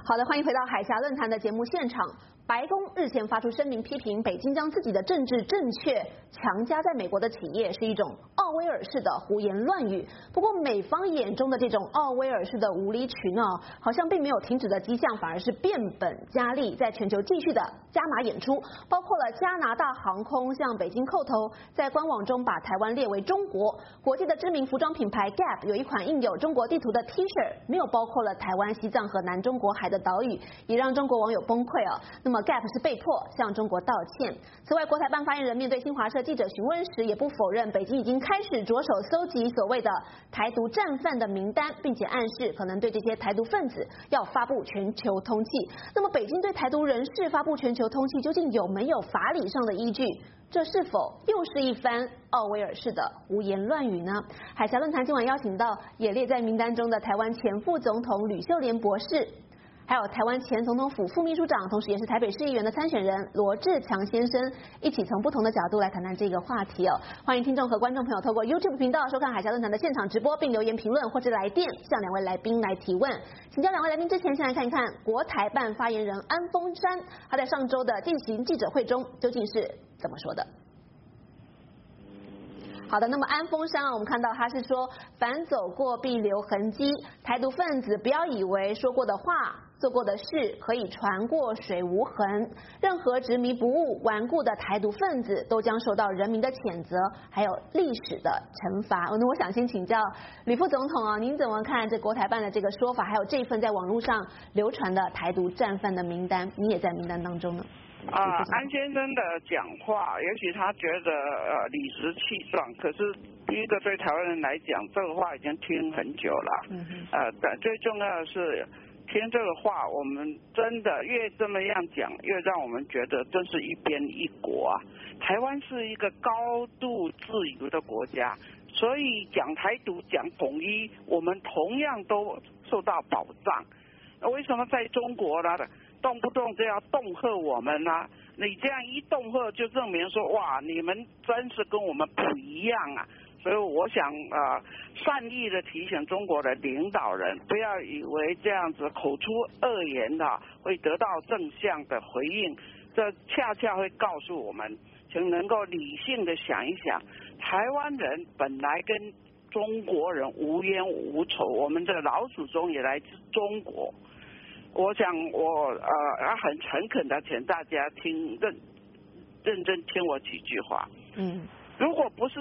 好的，欢迎回到海峡论坛的节目现场。白宫日前发出声明，批评北京将自己的政治正确强加在美国的企业，是一种奥威尔式的胡言乱语。不过，美方眼中的这种奥威尔式的无理取闹，好像并没有停止的迹象，反而是变本加厉，在全球继续的加码演出。包括了加拿大航空向北京叩头，在官网中把台湾列为中国。国际的知名服装品牌 Gap 有一款印有中国地图的 T 恤，没有包括了台湾、西藏和南中国海的岛屿，也让中国网友崩溃哦。那么 Gap 是被迫向中国道歉。此外，国台办发言人面对新华社记者询问时，也不否认北京已经开始着手搜集所谓的台独战犯的名单，并且暗示可能对这些台独分子要发布全球通缉。那么，北京对台独人士发布全球通缉，究竟有没有法理上的依据？这是否又是一番奥威尔式的胡言乱语呢？海峡论坛今晚邀请到也列在名单中的台湾前副总统吕秀莲博士，还有台湾前总统府副秘书长，同时也是台北市议员的参选人罗志强先生，一起从不同的角度来谈谈这个话题哦。欢迎听众和观众朋友透过 YouTube 频道收看海峡论坛的现场直播，并留言评论或者来电向两位来宾来提问。请教两位来宾之前，先来看一看国台办发言人安峰山，他在上周的进行记者会中究竟是怎么说的？好的，那么安峰山啊，我们看到他是说，凡走过必留痕迹，台独分子不要以为说过的话、做过的事可以船过水无痕，任何执迷不悟、顽固的台独分子都将受到人民的谴责，还有历史的惩罚。那我想先请教吕副总统啊，您怎么看这国台办的这个说法，还有这份在网络上流传的台独战犯的名单，你也在名单当中呢？ 安先生的讲话，也许他觉得理直气壮，可是第一个对台湾人来讲，这个话已经听很久了。但最重要的是，听这个话，我们真的越这么样讲，越让我们觉得真是一边一国啊。台湾是一个高度自由的国家，所以讲台独、讲统一，我们同样都受到保障。为什么在中国呢？动不动就要恫吓我们啊！你这样一恫吓，就证明说哇，你们真是跟我们不一样啊！所以我想善意的提醒中国的领导人，不要以为这样子口出恶言会得到正向的回应，这恰恰会告诉我们，请能够理性的想一想，台湾人本来跟中国人无冤无仇，我们的老祖宗也来自中国。我想我很诚恳的请大家认真听我几句话。如果不是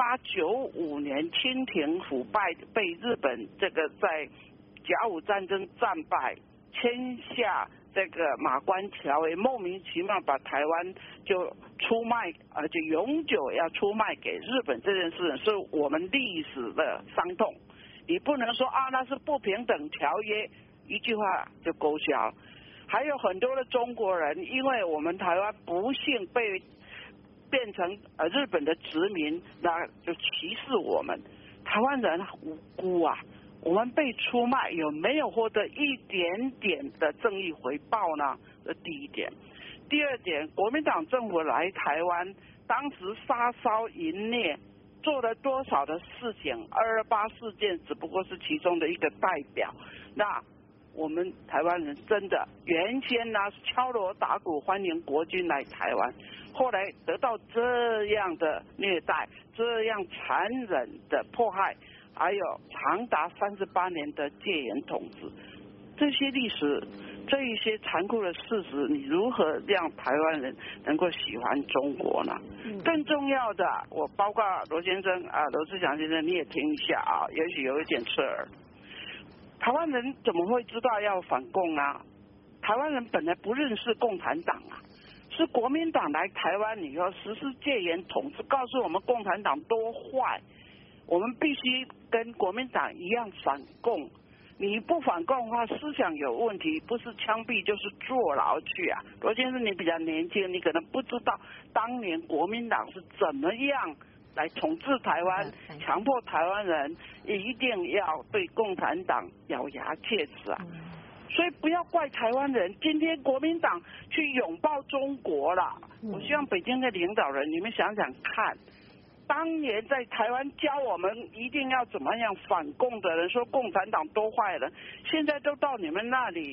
1895年清廷腐败被日本这个在甲午战争战败，签下这个马关条约，莫名其妙把台湾就出卖，而且永久要出卖给日本，这件事是我们历史的伤痛。你不能说那是不平等条约，一句话就勾销。还有很多的中国人，因为我们台湾不幸被变成日本的殖民，那就歧视我们。台湾人无辜啊，我们被出卖，有没有获得一点点的正义回报呢？这第一点。第二点，国民党政府来台湾，当时杀烧淫虐，做了多少的事情？228事件只不过是其中的一个代表。那我们台湾人真的原先呢敲锣打鼓欢迎国军来台湾，后来得到这样的虐待，这样残忍的迫害，还有长达38年的戒严统治，这些历史，这一些残酷的事实，你如何让台湾人能够喜欢中国呢？更重要的，我包括罗先生罗志祥先生，你也听一下也许有一点刺耳。台湾人怎么会知道要反共啊？台湾人本来不认识共产党啊，是国民党来台湾以后实施戒严统治，告诉我们共产党多坏，我们必须跟国民党一样反共。你不反共的话，思想有问题，不是枪毙就是坐牢去啊。罗先生，你比较年轻，你可能不知道当年国民党是怎么样来统治台湾，强迫台湾人一定要对共产党咬牙切齿啊！所以不要怪台湾人，今天国民党去拥抱中国了。我希望北京的领导人，你们想想看，当年在台湾教我们一定要怎么样反共的人，说共产党多坏人，现在都到你们那里，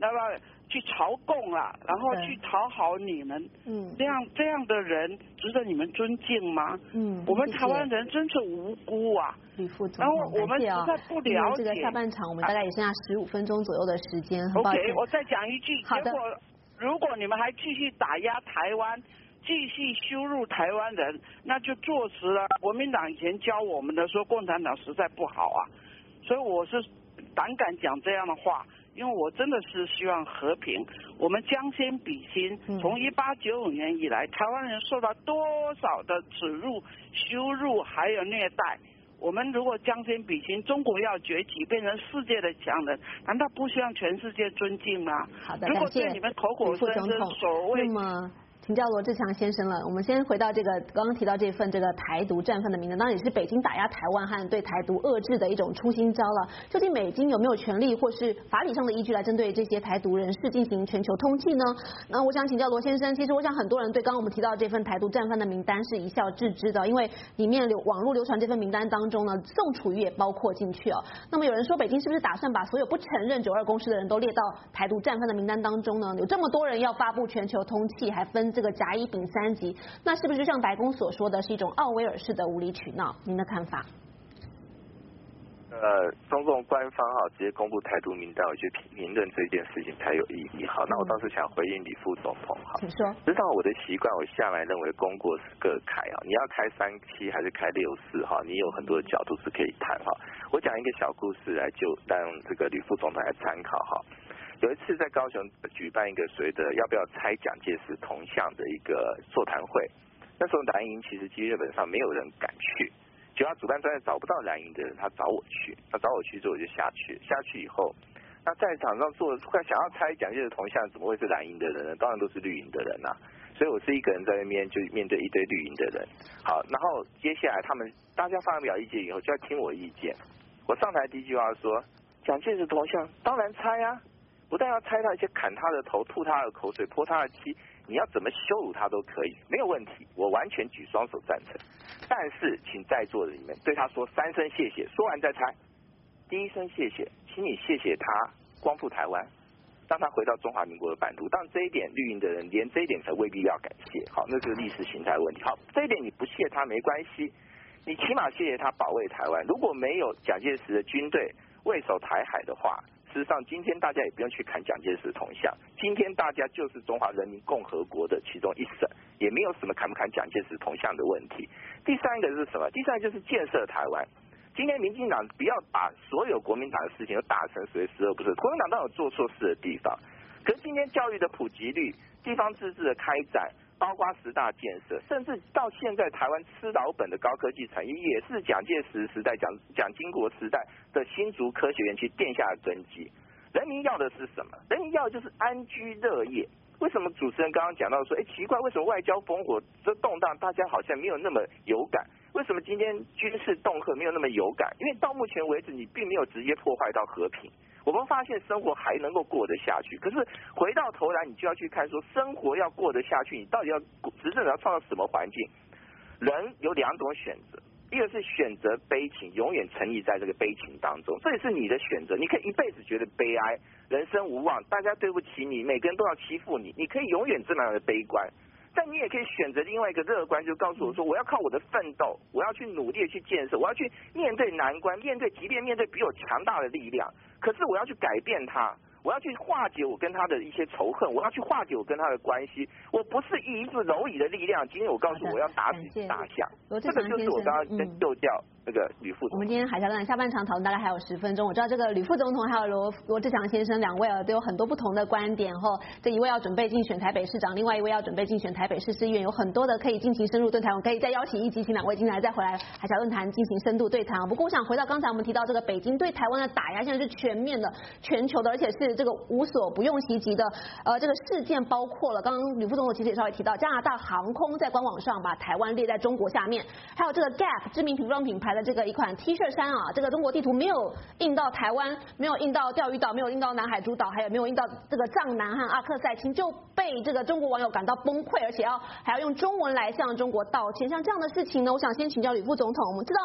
那么去朝贡啊，然后去讨好你们，这样的人值得你们尊敬吗？我们台湾人真是无辜啊。 吕副总统， 然后我们实在不了解。 这个下半场我们大概也剩下15分钟左右的时间。 OK， 我再讲一句， 好的。 如果你们还继续打压台湾，继续羞辱台湾人，那就坐实了国民党以前教我们的说共产党实在不好啊。所以我是胆敢讲这样的话。因为我真的是希望和平，我们将心比心，从1895年以来，台湾人受到多少的耻辱、羞辱还有虐待，我们如果将心比心，中国要崛起变成世界的强人，难道不希望全世界尊敬吗？ 好的， 如果对你们口口声声所谓请教罗志强先生了。我们先回到这个刚刚提到这份这个台独战犯的名单，当然也是北京打压台湾和对台独遏制的一种出新招了。究竟美京有没有权利或是法理上的依据来针对这些台独人士进行全球通缉呢？那我想请教罗先生，其实我想很多人对刚刚我们提到这份台独战犯的名单是一笑置之的，因为里面网络流传这份名单当中呢，宋楚瑜也包括进去哦。那么有人说，北京是不是打算把所有不承认9·2共识的人都列到台独战犯的名单当中呢？有这么多人要发布全球通缉，还分这个甲乙丙3级，那是不是就像白宫所说的是一种奥威尔式的无理取闹？您的看法？ 中共官方直接公布台独名单，我觉得评论这件事情才有意义。好，那我倒是想回应李副总统。好， 请说。 实际上我的习惯，我向来认为功过是各开啊，你要开37还是开64哈，你有很多的角度是可以谈哈。我讲一个小故事来就让这个吕副总统来参考哈。有一次在高雄举办一个所谓的要不要拆蒋介石铜像的一个座谈会，那时候蓝营其实基本上没有人敢去。结果主办单位找不到蓝营的人，他找我去。他找我去之后我就下去以后，那在场上做想要拆蒋介石铜像，怎么会是蓝营的人呢？当然都是绿营的人啊。所以我是一个人在那边就面对一堆绿营的人。好，然后接下来大家发表意见以后就要听我意见。我上台第一句话说，蒋介石铜像当然拆啊，不但要拆他，而且砍他的头、吐他的口水、泼他的漆，你要怎么羞辱他都可以，没有问题，我完全举双手赞成。但是请在座的你们对他说3声谢谢，说完再拆。第一声谢谢，请你谢谢他光复台湾，让他回到中华民国的版图。但这一点绿营的人连这一点才未必要感谢，好，那是历史形态问题。好，这一点你不谢他没关系，你起码谢谢他保卫台湾。如果没有蒋介石的军队卫守台海的话，事实上今天大家也不用去砍蒋介石的铜像，今天大家就是中华人民共和国的其中一省，也没有什么砍不砍蒋介石铜像的问题。第三个是什么？第三个就是建设台湾。今天民进党不要把所有国民党的事情都打成所谓12不是，国民党都有做错事的地方，可是今天教育的普及率、地方自治的开展，包括10大建设，甚至到现在台湾吃老本的高科技产业，也是蒋介石时代、蒋经国时代的新竹科学园区奠下的根基。人民要的是什么？人民要的就是安居乐业。为什么主持人刚刚讲到说，奇怪，为什么外交烽火这动荡，大家好像没有那么有感？为什么今天军事恫吓没有那么有感？因为到目前为止，你并没有直接破坏到和平。我们发现生活还能够过得下去，可是回到头来，你就要去看说，生活要过得下去，你到底要执政者要创造什么环境？人有2种选择，一个是选择悲情，永远沉溺在这个悲情当中，这也是你的选择。你可以一辈子觉得悲哀，人生无望，大家对不起你，每个人都要欺负你，你可以永远这么样的悲观。但你也可以选择另外一个乐观，就告诉我说，我要靠我的奋斗，我要去努力的去建设，我要去面对难关，即便面对比我强大的力量，可是我要去改变它，我要去化解我跟他的一些仇恨，我要去化解我跟他的关系，我不是以一副蝼蚁的力量。今天我告诉我要打死大象，这个就是我刚刚跟就教那个吕副总统。 我们今天海峡论坛下半场讨论大概还有10分钟，我知道这个吕副总统还有罗志强先生2位都有很多不同的观点后，这一位要准备竞选台北市长，另外一位要准备竞选台北市市议员，有很多的可以进行深入对谈，我可以再邀请一集，请2位进来再回来海峡论坛进行深度对谈。不过我想回到刚才我们提到这个北京对台湾的打压，现在是全面的、全球的，而且是这个无所不用其极的。这个事件包括了刚刚吕副总统其实也稍微提到，加拿大航空在官网上把台湾列在中国下面，还有这个 Gap 知名服装品牌的这个一款 T 恤衫啊，这个中国地图没有印到台湾，没有印到钓鱼岛，没有印到南海诸岛，还有没有印到这个藏南和阿克塞钦，就被这个中国网友感到崩溃，而且还要用中文来向中国道歉。像这样的事情呢，我想先请教吕副总统，我们知道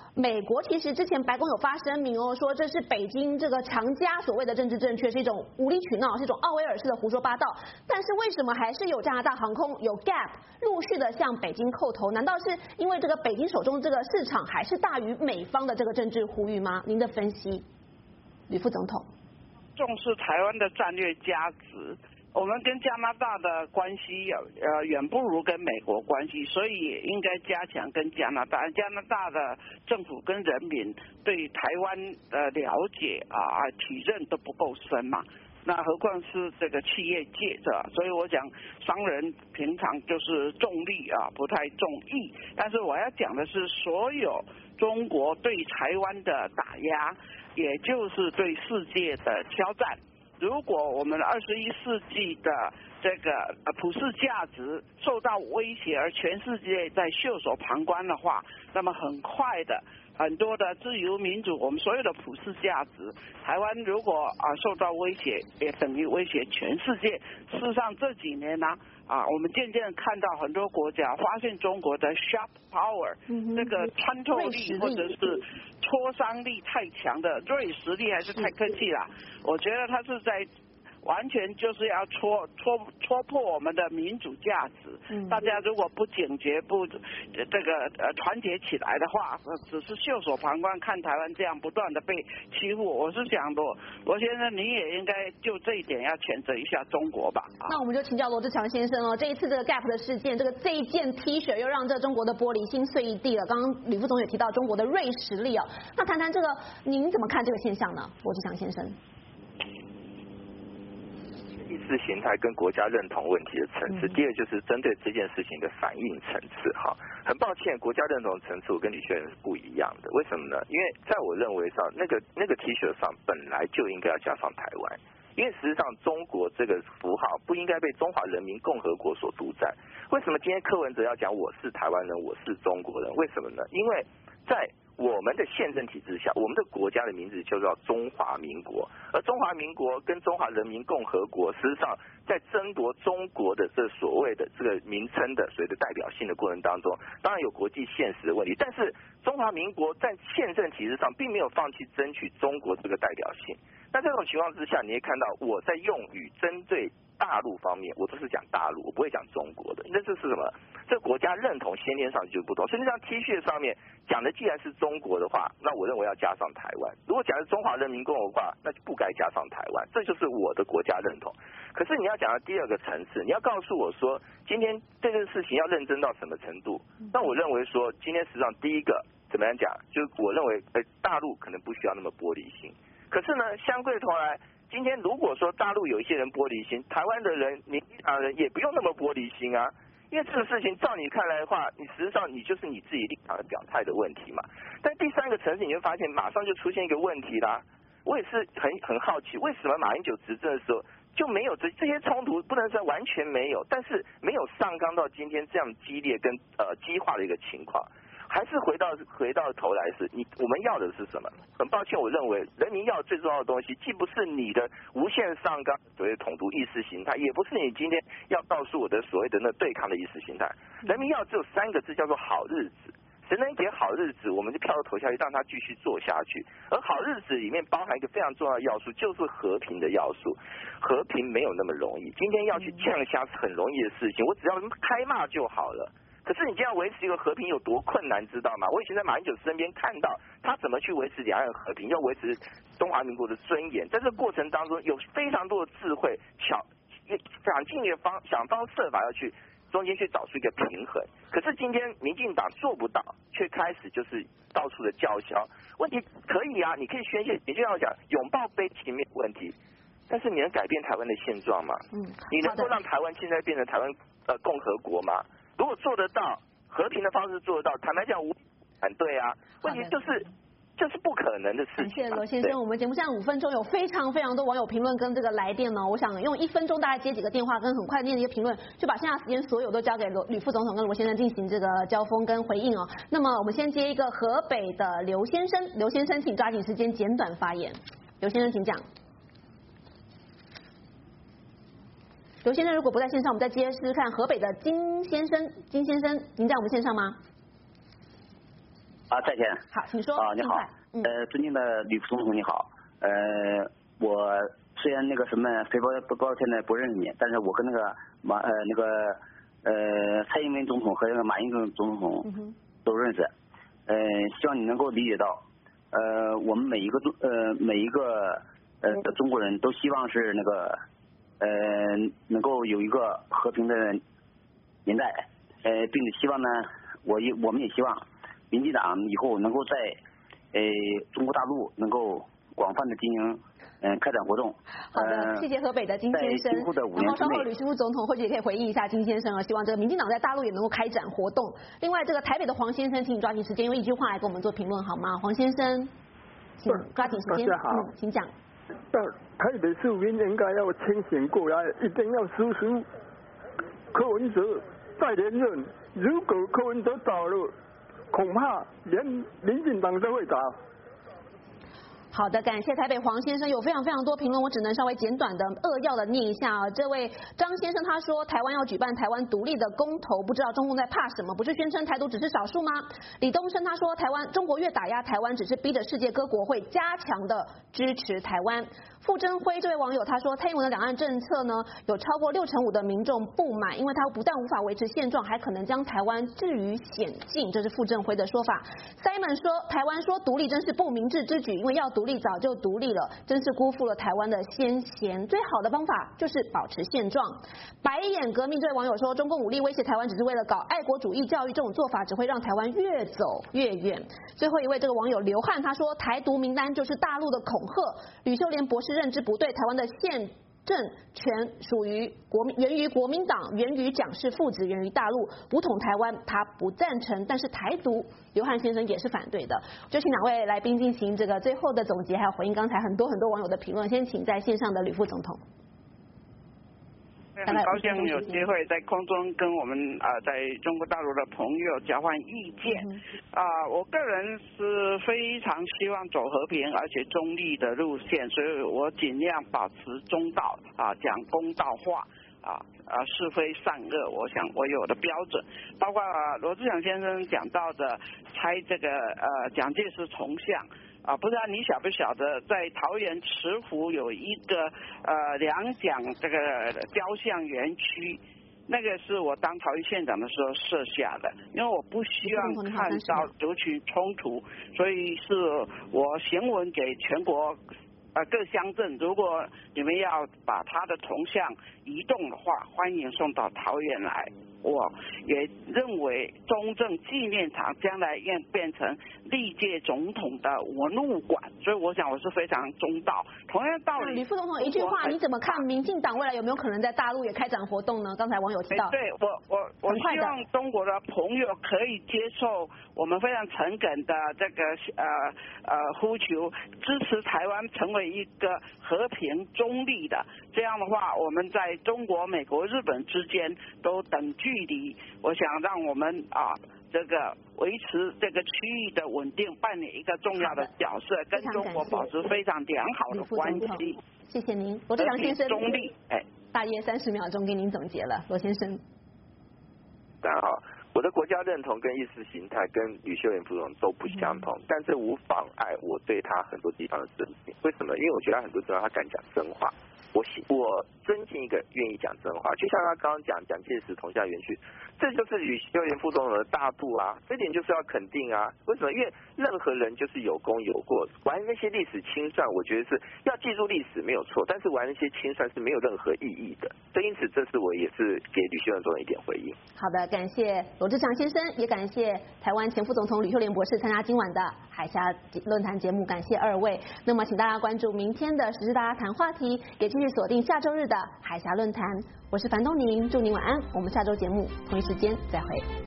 美国其实之前白宫有发声明哦，说这是北京这个强加所谓的政治正确，是一种无理取闹，是一种奥威尔式的胡说八道。但是为什么还是有加拿大航空有 Gap 陆续的向北京叩头？难道是因为这个北京手中这个市场还是大于美方的这个政治呼吁吗？您的分析，吕副总统。 重视台湾的战略价值。我们跟加拿大的关系远不如跟美国关系，所以也应该加强跟加拿大的政府跟人民对台湾的了解体认都不够深嘛，那何况是这个企业界的，所以我讲商人平常就是重利不太重义，但是我要讲的是所有中国对台湾的打压，也就是对世界的挑战。如果我们21世纪的这个普世价值受到威胁，而全世界在袖手旁观的话，那么很快的很多的自由民主，我们所有的普世价值，台湾如果受到威胁，也等于威胁全世界。事实上这几年呢我们渐渐看到很多国家发现中国的 sharp power，这个穿透力或者是挫伤力太强的锐实力还是太客气了。我觉得他是在完全就是要戳破我们的民主价值。大家如果不警觉、不这个团结起来的话，只是袖手旁观，看台湾这样不断的被欺负。我是想罗先生，你也应该就这一点要谴责一下中国吧。 那我们就请教罗志强先生哦，这一次这个 Gap 的事件，这一件 T 恤又让这中国的玻璃心碎一地了。刚刚吕副总也提到中国的锐实力哦，那谈谈这个，您怎么看这个现象呢，罗志强先生？ 意识形态跟国家认同问题的层次，第二就是针对这件事情的反应层次哈。很抱歉，国家认同层次我跟李学仁是不一样的，为什么呢？因为在我认为上，那个 T 恤上本来就应该要加上台湾，因为实际上中国这个符号不应该被中华人民共和国所独占。为什么今天柯文哲要讲我是台湾人，我是中国人？为什么呢？因为在我们的宪政体制下，我们的国家的名字就叫中华民国，而中华民国跟中华人民共和国，实际上在争夺中国的这所谓的这个名称的所谓的代表性的过程当中，当然有国际现实的问题，但是中华民国在宪政体制上并没有放弃争取中国这个代表性。那这种情况之下，你会看到我在用语针对大陆方面，我都是讲大陆，我不会讲中国的。那这是什么？这国家认同先天上就不同。所以像 T 恤上面讲的既然是中国的话，那我认为要加上台湾。如果讲的是中华人民共和国，那就不该加上台湾。这就是我的国家认同。可是你要讲到第二个层次，你要告诉我说，今天这件事情要认真到什么程度？那我认为说，今天实际上第一个怎么样讲，就是我认为大陆可能不需要那么玻璃心。可是呢，相对头来，今天如果说大陆有一些人玻璃心，台湾的人、民进党人也不用那么玻璃心啊。因为这个事情照你看来的话，你实际上你就是你自己立场的表态的问题嘛。但第三个层次，你会发现马上就出现一个问题啦。我也是很好奇，为什么马英九执政的时候就没有这些冲突？不能说完全没有，但是没有上纲到今天这样激烈跟激化的一个情况。还是回到头来是我们要的是什么？很抱歉，我认为人民要最重要的东西，既不是你的无限上纲所谓的统独意识形态，也不是你今天要告诉我的所谓的那对抗的意识形态。人民要只有3个字，叫做好日子。谁能给好日子，我们就票都投下去，让他继续做下去。而好日子里面包含一个非常重要的要素，就是和平的要素。和平没有那么容易，今天要去降下是很容易的事情，我只要开骂就好了。可是你这样维持一个和平有多困难，知道吗？我以前在马英九身边看到他怎么去维持两岸和平，要维持中华民国的尊严，在这个过程当中有非常多的智慧，想尽一个想方设法要去中间去找出一个平衡。可是今天民进党做不到，却开始就是到处的叫嚣。问题可以啊，你可以宣泄，你就要讲拥抱悲情没有问题，但是你能改变台湾的现状吗？你能够让台湾现在变成台湾共和国吗？如果做得到，和平的方式做得到，坦白讲无反对啊。问题就是不可能的事情。 谢谢罗先生，我们节目现在5分钟，有非常多网友评论跟这个来电呢。我想用1分钟大概接几个电话，跟很快念一些评论，就把剩下时间所有都交给吕副总统跟罗先生进行这个交锋跟回应哦。那么我们先接一个河北的刘先生，刘先生请抓紧时间简短发言。刘先生请讲。刘先生如果不在线上，我们再接试试看河北的金先生。金先生，您在我们线上吗？ 在线。 好，请说。 你好。尊敬的吕副总统你好。我虽然那个什么肥包现在不认识你，但是我跟那个蔡英文总统和那个马英九总统都认识。希望你能够理解到，我们每一个中国人都希望是那个能够有一个和平的年代，并且希望呢，我们也希望民进党以后能够在中国大陆能够广泛的进行开展活动。 好的，谢谢河北的金先生。然后稍后吕副总统或许也可以回应一下金先生啊，希望这个民进党在大陆也能够开展活动。另外，这个台北的黄先生，请你抓紧时间用一句话来跟我们做评论好吗？黄先生，请抓紧时间。 大家好， 请讲。 台北市民应该要清醒过来，一定要支持柯文哲再连任。如果柯文哲倒了，恐怕连民进党都会倒。 好的，感谢台北黄先生，有非常多评论，我只能稍微简短的扼要的念一下啊。这位张先生他说，台湾要举办台湾独立的公投，不知道中共在怕什么？不是宣称台独只是少数吗？李东升他说，中国越打压台湾，只是逼着世界各国会加强的支持台湾。傅征辉这位网友他说，蔡英文的两岸政策呢，有超过65%的民众不满，因为他不但无法维持现状，还可能将台湾置于险境。这是傅征辉的说法。Simon 说，台湾说独立真是不明智之举，因为要独立早就独立了，真是辜负了台湾的先贤。最好的方法就是保持现状。白眼革命这位网友说，中共武力威胁台湾只是为了搞爱国主义教育，这种做法只会让台湾越走越远。最后一位这个网友刘汉他说，台独名单就是大陆的恐吓。吕秀莲博士认知不对，台湾的宪政权源于国民党，源于蒋氏父子，源于大陆，武统台湾他不赞成，但是台独刘汉先生也是反对的。就请两位来宾进行这个最后的总结，还有回应刚才很多网友的评论。先请在线上的吕副总统。 很高兴有机会在空中跟我们在中国大陆的朋友交换意见。我个人是非常希望走和平而且中立的路线，所以我尽量保持中道讲公道话是非善恶，我想我有的标准，包括罗志祥先生讲到的拆这个蒋介石铜像。不知道你晓不晓得，在桃园慈湖有一个两蒋这个雕像园区，那个是我当桃园县长的时候设下的，因为我不希望看到族群冲突，所以是我行文给全国各乡镇，如果你们要把他的铜像移动的话，欢迎送到桃园来。我也认为中正纪念堂将来要变成历届总统的文物馆，所以我想我是非常中道。同样道理， 吕副总统一句话，你怎么看民进党未来有没有可能在大陆也开展活动呢？刚才网友提到， 对我希望中国的朋友可以接受我们非常诚恳的这个呼求，支持台湾成为一个和平中立的，这样的话我们在中国、美国、日本之间都等距离，我想让我们这个维持这个区域的稳定，扮演一个重要的角色，跟中国保持非常良好的关系。 谢谢您，罗志祥先生。 中立， 大约30秒钟给您总结了，罗先生。 大家好，我的国家认同跟意识形态跟吕秀莲副总都不相同，但这无妨碍我对他很多地方的尊敬。为什么？因为我觉得很多地方他敢讲真话。我尊敬一个愿意讲真话，就像他刚刚讲蒋介石铜像园区，这就是吕秀莲副总统的大度啊，这点就是要肯定啊。为什么？因为任何人就是有功有过，玩那些历史清算，我觉得是要记住历史没有错，但是玩那些清算是没有任何意义的。所以因此，这是我也是给吕秀莲总统一点回应。 好的，感谢罗志祥先生，也感谢台湾前副总统吕秀莲博士参加今晚的海峡论坛节目，感谢2位。那么，请大家关注明天的时事大家谈话题，也继续锁定下周日的海峡论坛。我是樊东宁，祝您晚安。我们下周节目同一时间再会。